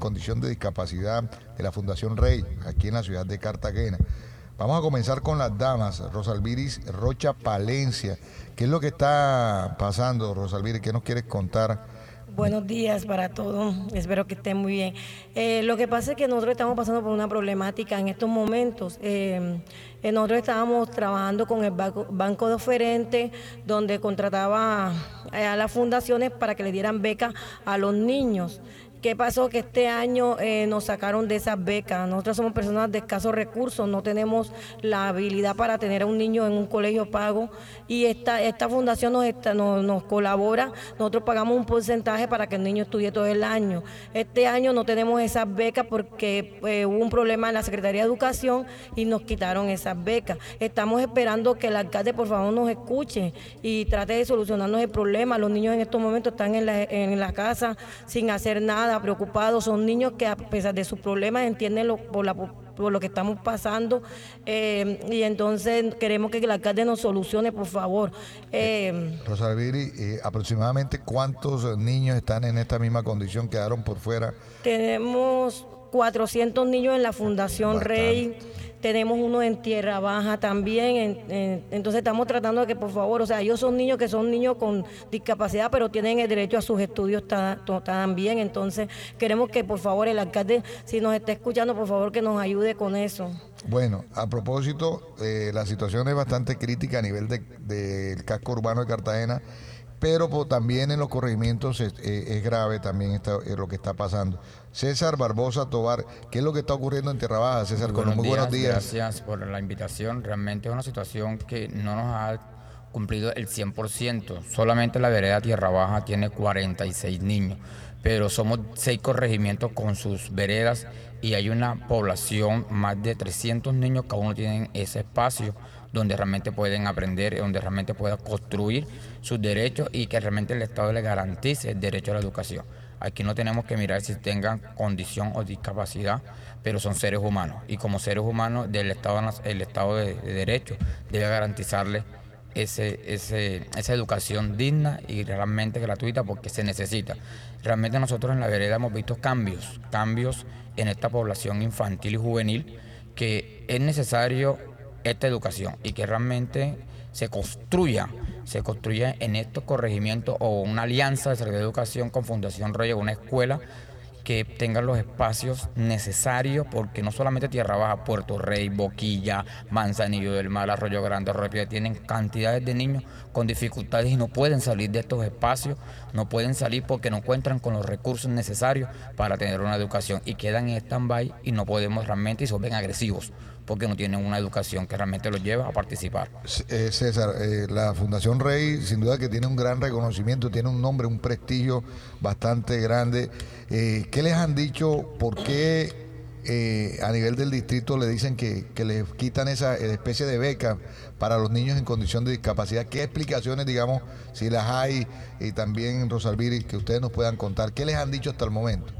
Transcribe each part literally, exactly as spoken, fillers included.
condición de discapacidad de la Fundación Rey, aquí en la ciudad de Cartagena. Vamos a comenzar con las damas. Rosalviris Rocha Palencia. ¿Qué es lo que está pasando, Rosalviris? ¿Qué nos quieres contar? Buenos días para todos, espero que estén muy bien. Eh, lo que pasa es que nosotros estamos pasando por una problemática en estos momentos. Eh, eh, nosotros estábamos trabajando con el banco, banco de oferentes, donde contrataba eh, a las fundaciones para que le dieran becas a los niños. ¿Qué pasó? Que este año eh, nos sacaron de esas becas. Nosotros somos personas de escasos recursos, no tenemos la habilidad para tener a un niño en un colegio pago y esta, esta fundación nos, está, nos, nos colabora. Nosotros pagamos un porcentaje para que el niño estudie todo el año. Este año no tenemos esas becas porque eh, hubo un problema en la Secretaría de Educación y nos quitaron esas becas. Estamos esperando que el alcalde por favor nos escuche y trate de solucionarnos el problema. Los niños en estos momentos están en la, en la casa sin hacer nada, preocupados. Son niños que a pesar de sus problemas entienden lo, por, la, por lo que estamos pasando eh, y entonces queremos que el alcalde nos solucione, por favor. Eh, Rosalviris, eh, aproximadamente ¿cuántos niños están en esta misma condición, quedaron por fuera? Tenemos cuatrocientos niños en la Fundación Bastante. Rey. Tenemos uno en Tierra Baja también, en, en, entonces estamos tratando de que por favor, o sea, ellos son niños que son niños con discapacidad, pero tienen el derecho a sus estudios también, entonces queremos que por favor el alcalde, si nos está escuchando, por favor que nos ayude con eso. Bueno, a propósito, eh, la situación es bastante crítica a nivel del de, de casco urbano de Cartagena, pero pues, también en los corregimientos es, eh, es grave también está, es lo que está pasando. César Barbosa Tobar, ¿qué es lo que está ocurriendo en Tierra Baja? César, muy buenos, muy días, buenos días. Gracias por la invitación. Realmente es una situación que no nos ha cumplido el cien por ciento. Solamente la vereda Tierra Baja tiene cuarenta y seis niños, pero somos seis corregimientos con sus veredas y hay una población, más de trescientos niños, cada uno tiene ese espacio donde realmente pueden aprender, donde realmente puedan construir sus derechos y que realmente el Estado les garantice el derecho a la educación. Aquí no tenemos que mirar si tengan condición o discapacidad, pero son seres humanos y como seres humanos del Estado, el Estado de, de Derecho debe garantizarles ese, ese, esa educación digna y realmente gratuita porque se necesita. Realmente nosotros en la vereda hemos visto cambios, cambios en esta población infantil y juvenil que es necesario esta educación y que realmente se construya, se construya en estos corregimientos o una alianza de Secretaría de Educación con Fundación Rey, una escuela que tenga los espacios necesarios, porque no solamente Tierra Baja, Puerto Rey, Boquilla, Manzanillo del Mar, Arroyo Grande, Arroyo Piedra, tienen cantidades de niños con dificultades y no pueden salir de estos espacios, no pueden salir porque no cuentan con los recursos necesarios para tener una educación y quedan en stand-by y no podemos realmente y se vuelven agresivos porque no tienen una educación que realmente los lleva a participar. Eh, César, eh, la Fundación Rey sin duda que tiene un gran reconocimiento, tiene un nombre, un prestigio bastante grande. Eh, ¿Qué les han dicho? ¿Por qué eh, a nivel del distrito le dicen que, que les quitan esa especie de beca para los niños en condición de discapacidad? ¿Qué explicaciones, digamos, si las hay, y también Rosalviris, que ustedes nos puedan contar? ¿Qué les han dicho hasta el momento?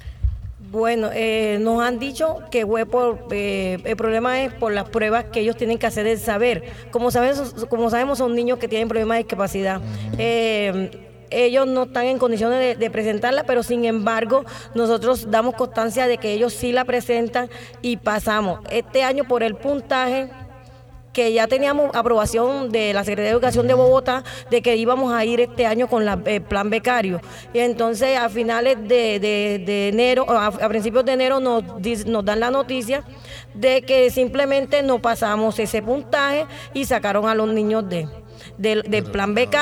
Bueno, eh, nos han dicho que fue por, eh, el problema es por las pruebas que ellos tienen que hacer del saber. Como sabemos, como sabemos son niños que tienen problemas de discapacidad. Uh-huh. eh, ellos no están en condiciones de, de presentarla, pero sin embargo nosotros damos constancia de que ellos sí la presentan y pasamos. Este año por el puntaje que ya teníamos aprobación de la Secretaría de Educación de Bogotá de que íbamos a ir este año con el eh, plan becario. Y entonces a finales de, de, de enero, a, a principios de enero nos, nos dan la noticia de que simplemente no pasamos ese puntaje y sacaron a los niños de, de, del plan becario.